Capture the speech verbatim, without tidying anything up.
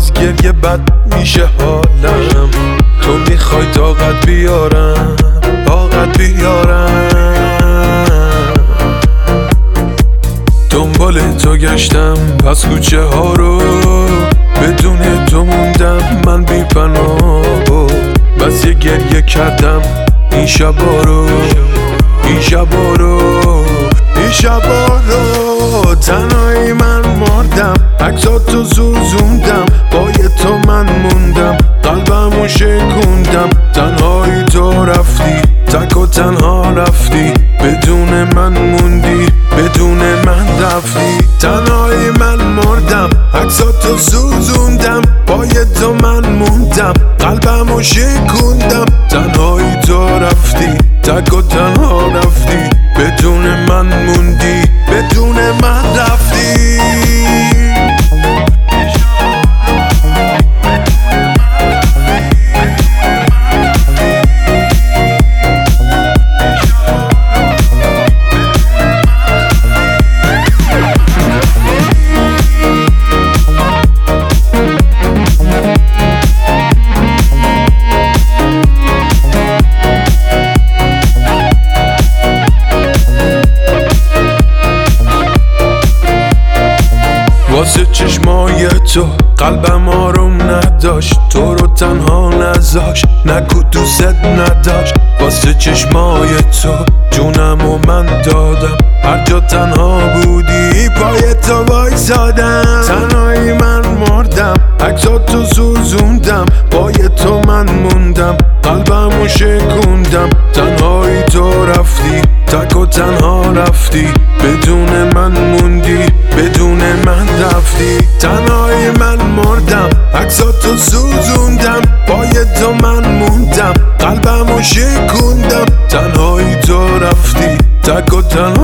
از گریه بد میشه حالم. تو میخوای طاقت بیارم، طاقت بیارم. دنبال تو گشتم پس کوچه ها رو، بدون تو موندم من بی پناه. بس یه گریه کردم این شبا رو، این شبا رو، این شبا رو. تنهایی من مردم، عکساتو سوزوندم، پای تو من موندم، قلبمو شکوندم. تنهایی تو رفتی، تک و تنها رفتی، بدون من موندی، بدون من رفتی. تنهایی من مردم، عکساتو سوزوندم، پای تو من موندم، قلبمو شکوندم. تنهایی تو رفتی، تک و تنها رفتی، بدون من موندی، بدون من رفتی. واسه چشمای تو قلبم آروم نداشت، تو رو تنها نذاشت، نگو دوست نداشت. واسه چشمای تو جونم و من دادم، هر جا تنها بودی پای تو وایسادم. تنهایی من مردم، عکساتو سوزوندم، پای تو من موندم، قلبمو شکوندم. تنهایی تو رفتی، تک و تنها رفتی، بدون من موندی، بدون من رفتی. تنهایی من مردم، عکساتو سوزوندم، پای تو من موندم، قلبمو شکوندم. تنهایی تو رفتی، تک و تنها